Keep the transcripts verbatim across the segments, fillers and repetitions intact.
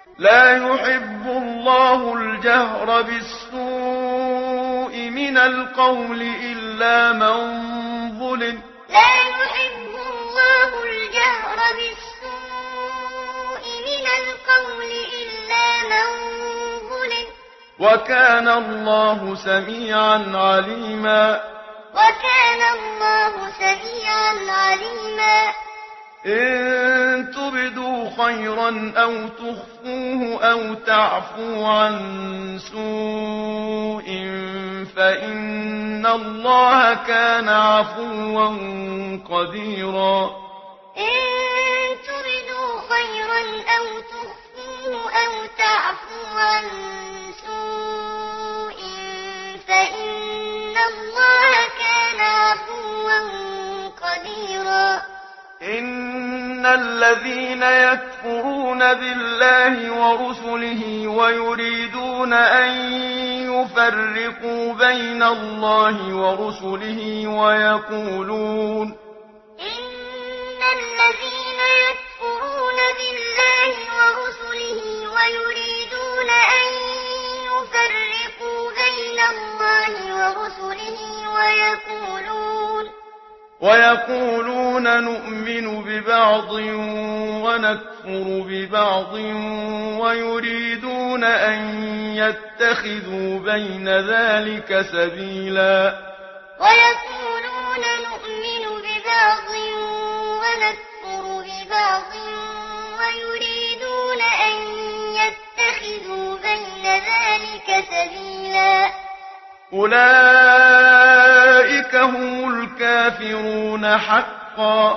لا يحب الله الجهر بالسوء من القول إلا من ظلم. لا يحب الله الجهر بالسوء من القول إلا من ظلم. وكان الله سميعا عليما. وكان الله سميعا عليما. إن تبدوا خيرا أو تخفوه أو تعفو عن سوء فإن الله كان عفوا قديرا. إن تبدوا خيرا أو تخفوه أو تعفو عن سوء فإن الله كان عفوا قديرا. إن الذين يكفرون بالله ورسله ويريدون أن يفرقوا بين الله ورسله ويقولون إن الذين يكفرون بالله ورسله ويريدون أن يفرقوا بين الله ورسله ويقولون ويقولون نؤمن ببعض ونكفر ببعض ويريدون أن يتخذوا بين ذلك سبيلا. ويقولون نؤمن ببعض ونكفر ببعض ويريدون أن يتخذوا بين ذلك سبيلا. أولئك هم الكافرون حقا.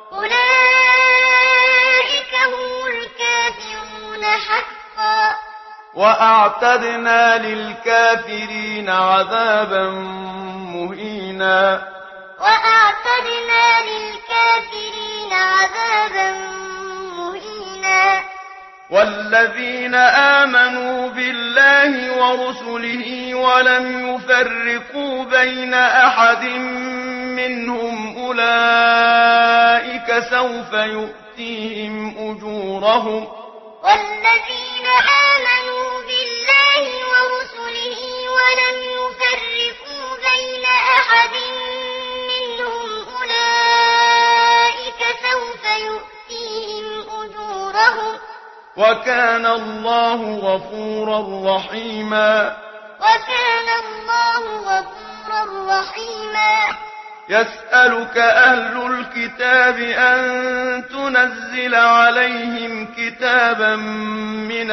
أولئك هم الكافرون حقا. وأعتدنا للكافرين عذابا مهينا. وأعتدنا للكافرين عذابا مهينا. والذين آمنوا بالله ورسله ولم يفرقوا بين أحد منهم أولئك سوف يؤتيهم أجورهم. والذين آمنوا بالله ورسله ولم يفرقوا بين أحد منهم أولئك سوف يؤتيهم أجورهم. وكان الله غفورا رحيما. وكان الله غفورا رحيما. يسألك أهل الكتاب أن تنزل عليهم كتابا من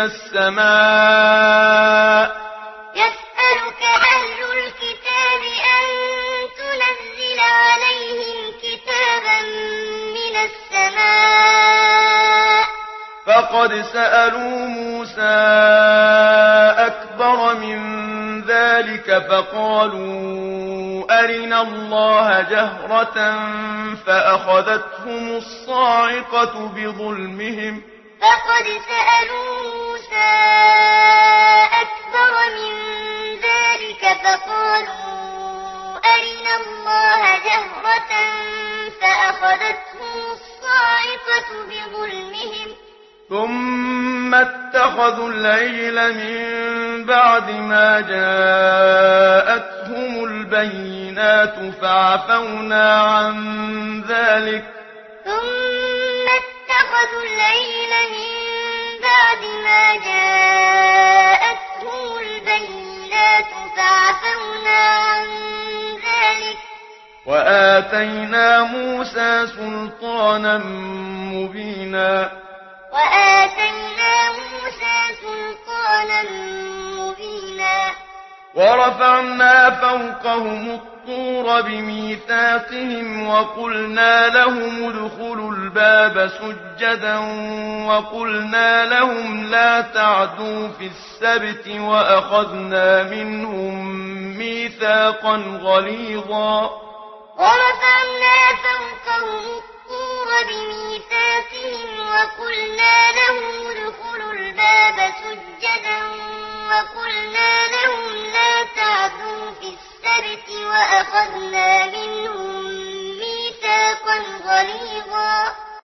السماء. يسألك أهل الكتاب أن تنزل عليهم كتابا من السماء. فقد سألوا موسى أكبر من ذلك فقالوا أرنا الله جهرة فأخذتهم الصاعقة بظلمهم. فقد سألوا موسى أكبر من ذلك فقالوا أرنا الله جهرة فأخذتهم الصاعقة بظلمهم. ثم اتخذوا العجل من بعد ما جاءتهم البينات فعفونا عن ذلك. ثم اتخذوا العجل من بعد ما جاءتهم البينات فعفونا عن ذلك. وآتينا موسى سلطانا مبينا. وآتينا موسى سلطانا مبينا. ورفعنا فوقهم الطور بميثاقهم وقلنا لهم ادخلوا الباب سجدا وقلنا لهم لا تعدوا في السبت وأخذنا منهم ميثاقا غليظا. ورفعنا فوقهم الطور بميثاقهم